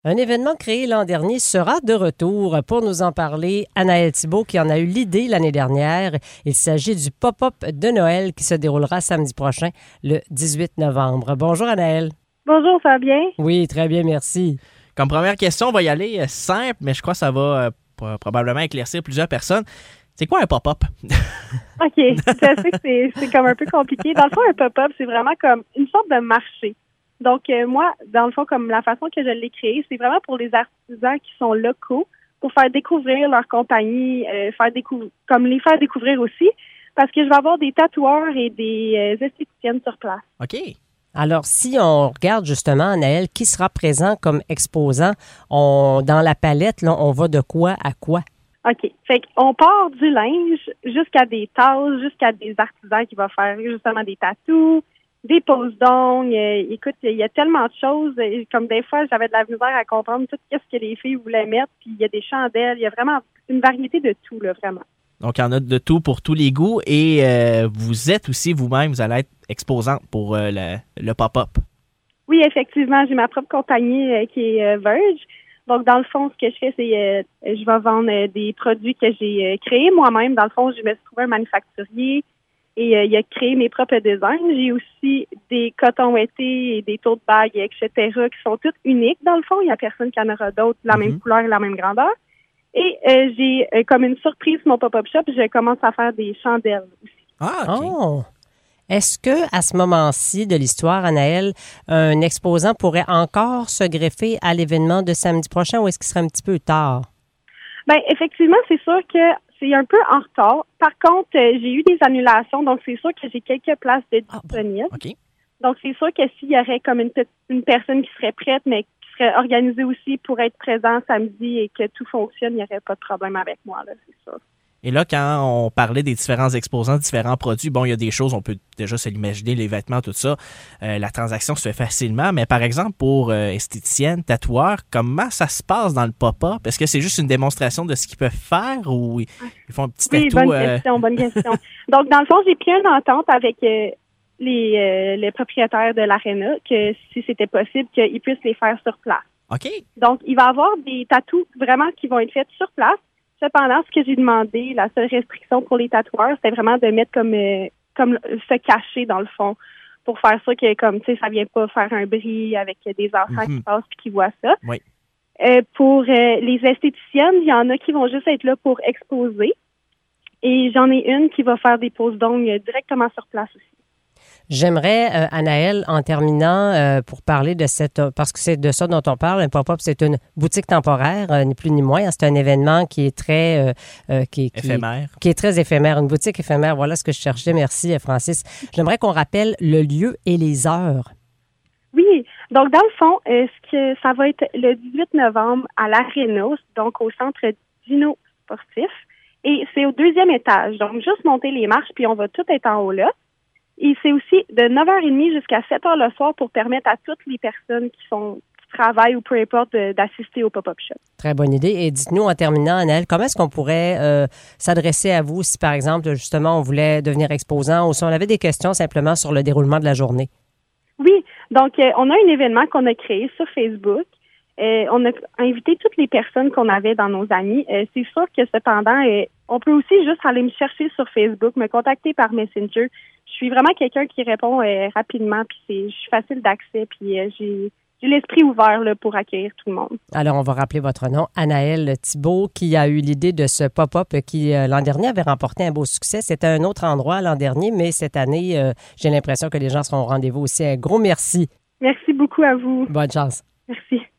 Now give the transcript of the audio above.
Un événement créé l'an dernier sera de retour. Pour nous en parler, Anaëlle Thibault qui en a eu l'idée l'année dernière. Il s'agit du pop-up de Noël qui se déroulera samedi prochain, le 18 novembre. Bonjour Anaëlle. Bonjour, ça va bien? Oui, très bien, merci. Comme première question, on va y aller simple, mais je crois que ça va probablement éclaircir plusieurs personnes. C'est quoi un pop-up? OK, je sais que c'est comme un peu compliqué. Dans le fond, un pop-up, c'est vraiment comme une sorte de marché. Donc, moi, dans le fond, comme la façon que je l'ai créé, c'est vraiment pour les artisans qui sont locaux, pour faire découvrir leur compagnie, les faire découvrir aussi, parce que je vais avoir des tatoueurs et des esthéticiennes sur place. OK. Alors, si on regarde justement, Anaëlle, qui sera présent comme exposant, dans la palette, là, on va de quoi à quoi? OK. Fait qu'on part du linge jusqu'à des tasses, jusqu'à des artisans qui vont faire justement des tatous, des poses d'ongles. Écoute, il y a tellement de choses. Comme des fois, j'avais de la misère à comprendre tout ce que les filles voulaient mettre. Puis il y a des chandelles. Il y a vraiment une variété de tout, là, vraiment. Donc, il y en a de tout pour tous les goûts. Et vous êtes aussi vous-même, vous allez être exposante pour le pop-up. Oui, effectivement. J'ai ma propre compagnie qui est Verge. Donc, dans le fond, ce que je fais, c'est je vais vendre des produits que j'ai créés moi-même. Dans le fond, je me suis trouvé un manufacturier. Et il a créé mes propres designs. J'ai aussi des cotons ouettés et des tote bags, etc., qui sont toutes uniques, dans le fond. Il n'y a personne qui en aura d'autres, la même couleur et la même grandeur. Et j'ai, comme une surprise, mon pop-up shop, je commence à faire des chandelles aussi. Ah, OK. Oh! Est-ce que à ce moment-ci de l'histoire, Anaëlle, un exposant pourrait encore se greffer à l'événement de samedi prochain ou est-ce qu'il serait un petit peu tard? Bien, effectivement, c'est sûr que c'est un peu en retard. Par contre, j'ai eu des annulations, donc c'est sûr que j'ai quelques places de disponibles. Bon. OK. Donc, c'est sûr que s'il y aurait comme une personne qui serait prête, mais qui serait organisée aussi pour être présent samedi et que tout fonctionne, il n'y aurait pas de problème avec moi, là, c'est sûr. Et là, quand on parlait des différents exposants, différents produits, bon, il y a des choses, on peut déjà se l'imaginer, les vêtements, tout ça. La transaction se fait facilement, mais par exemple, pour esthéticienne, tatoueur, comment ça se passe dans le pop-up? Est-ce que c'est juste une démonstration de ce qu'ils peuvent faire ou ils font un petit tatou? Bonne question. Donc, dans le fond, j'ai pris une entente avec les propriétaires de l'aréna que si c'était possible, qu'ils puissent les faire sur place. OK. Donc, il va y avoir des tatous vraiment qui vont être faits sur place. Cependant, ce que j'ai demandé, la seule restriction pour les tatoueurs, c'était vraiment de mettre comme se cacher dans le fond pour faire ça que comme tu sais, ça vient pas faire un bris avec des enfants qui passent puis qui voient ça. Oui. Pour les esthéticiennes, il y en a qui vont juste être là pour exposer. Et j'en ai une qui va faire des poses d'ongles directement sur place aussi. J'aimerais, Anaëlle, en terminant, pour parler de parce que c'est de ça dont on parle, un pop-up, c'est une boutique temporaire, ni plus ni moins. C'est un événement qui est très... éphémère. Qui est très éphémère, une boutique éphémère. Voilà ce que je cherchais. Merci, Francis. J'aimerais qu'on rappelle le lieu et les heures. Oui. Donc, dans le fond, ça va être le 18 novembre à l'Aréna, donc au centre Dino Sportif. Et c'est au 2e étage. Donc, juste monter les marches, puis on va tout être en haut là. Et c'est aussi de 9h30 jusqu'à 7h le soir pour permettre à toutes les personnes qui travaillent ou peu importe d'assister au pop-up shop. Très bonne idée. Et dites-nous en terminant, Anaëlle, comment est-ce qu'on pourrait s'adresser à vous si, par exemple, justement, on voulait devenir exposant ou si on avait des questions simplement sur le déroulement de la journée? Oui. Donc, on a un événement qu'on a créé sur Facebook. On a invité toutes les personnes qu'on avait dans nos amis. C'est sûr que cependant, on peut aussi juste aller me chercher sur Facebook, me contacter par Messenger. Je suis vraiment quelqu'un qui répond rapidement, puis je suis facile d'accès, puis j'ai l'esprit ouvert là, pour accueillir tout le monde. Alors, on va rappeler votre nom, Anaëlle Thibault, qui a eu l'idée de ce pop-up qui, l'an dernier, avait remporté un beau succès. C'était un autre endroit l'an dernier, mais cette année, j'ai l'impression que les gens seront au rendez-vous aussi. Un gros merci. Merci beaucoup à vous. Bonne chance. Merci.